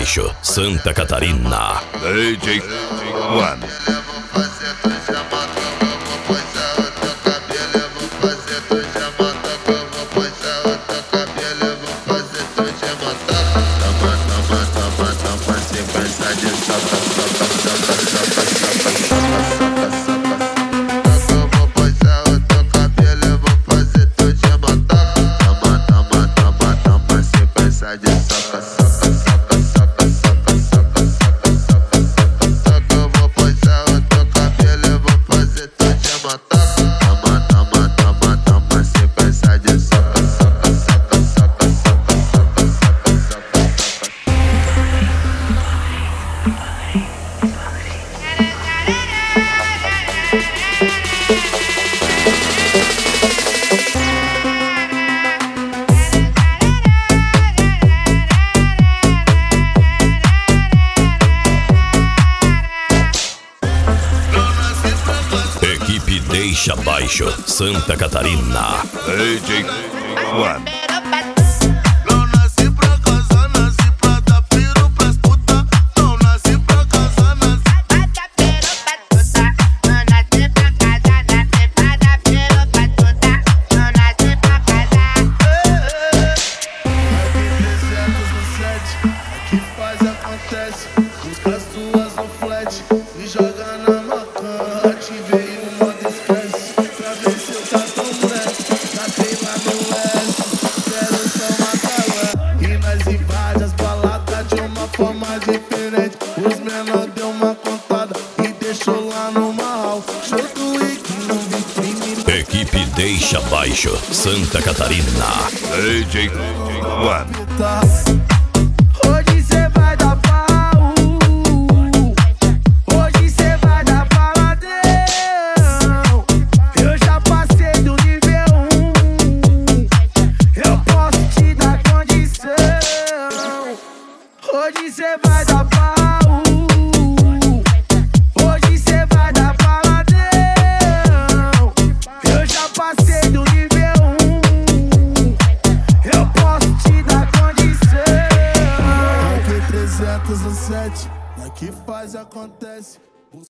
Baixo, Santa Catarina. DJ One. Equipe Deixa Baixo, Santa Catarina. DJ One. Aqui faz acontece, busca as tuas no flat e joga na macan. Ativei o modo estresse pra ver se eu tá tão moleque. Catei lá no S, quero só matar. E nós invade as baladas de uma forma diferente. Os menor deu uma contada e deixou lá no mal. Show do Wiki no vitrine. Equipe Deixa Baixo, Santa Catarina. DJ One. Hoje cê vai dar pau, hoje cê vai dar paladão. Eu já passei do nível 1, eu posso te dar condição. Hoje cê vai dar pau, hoje cê vai dar paladão. Eu já passei do nível 1, eu posso te dar condição. 307, aqui faz acontece.